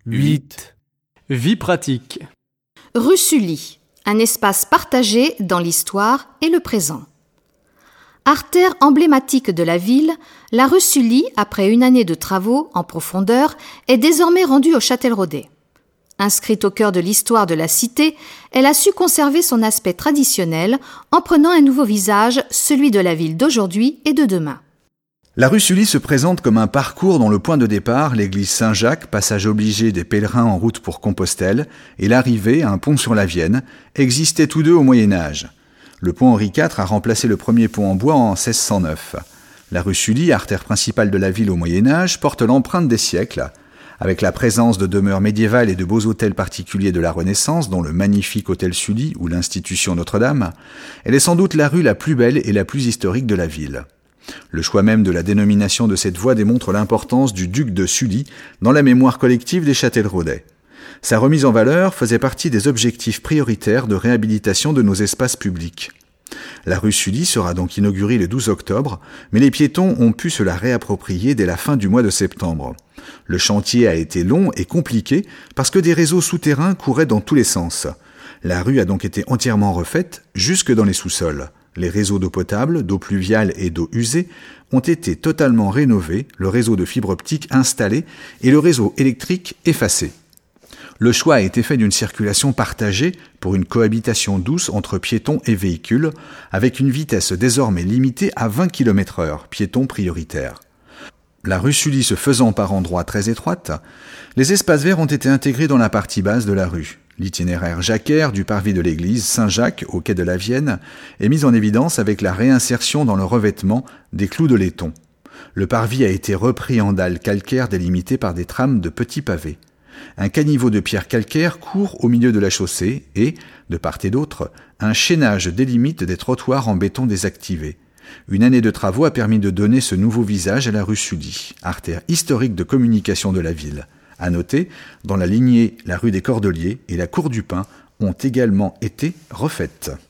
8. Vie pratique. Rue Sully, un espace partagé dans l'histoire et le présent. Artère emblématique de la ville, la rue Sully, après une année de travaux en profondeur, est désormais rendue au Châtelleraudais. Inscrite au cœur de l'histoire de la cité, elle a su conserver son aspect traditionnel en prenant un nouveau visage, celui de la ville d'aujourd'hui et de demain. La rue Sully se présente comme un parcours dont le point de départ, l'église Saint-Jacques, passage obligé des pèlerins en route pour Compostelle, et l'arrivée, un pont sur la Vienne, existaient tous deux au Moyen-Âge. Le pont Henri IV a remplacé le premier pont en bois en 1609. La rue Sully, artère principale de la ville au Moyen-Âge, porte l'empreinte des siècles, avec la présence de demeures médiévales et de beaux hôtels particuliers de la Renaissance, dont le magnifique hôtel Sully ou l'institution Notre-Dame. Elle est sans doute la rue la plus belle et la plus historique de la ville. Le choix même de la dénomination de cette voie démontre l'importance du duc de Sully dans la mémoire collective des Châtelleraudais. Sa remise en valeur faisait partie des objectifs prioritaires de réhabilitation de nos espaces publics. La rue Sully sera donc inaugurée le 12 octobre, mais les piétons ont pu se la réapproprier dès la fin du mois de septembre. Le chantier a été long et compliqué parce que des réseaux souterrains couraient dans tous les sens. La rue a donc été entièrement refaite, jusque dans les sous-sols. Les réseaux d'eau potable, d'eau pluviale et d'eau usée ont été totalement rénovés, le réseau de fibre optique installé et le réseau électrique effacé. Le choix a été fait d'une circulation partagée pour une cohabitation douce entre piétons et véhicules, avec une vitesse désormais limitée à 20 km/h, piétons prioritaires. La rue Sully se faisant par endroits très étroite, les espaces verts ont été intégrés dans la partie basse de la rue. L'itinéraire jacquaire du parvis de l'église Saint-Jacques au quai de la Vienne est mis en évidence avec la réinsertion dans le revêtement des clous de laiton. Le parvis a été repris en dalles calcaires délimitées par des trames de petits pavés. Un caniveau de pierre calcaire court au milieu de la chaussée et, de part et d'autre, un chaînage délimite des trottoirs en béton désactivés. Une année de travaux a permis de donner ce nouveau visage à la rue Sully, artère historique de communication de la ville. À noter, dans la lignée, la rue des Cordeliers et la cour du Pain ont également été refaites.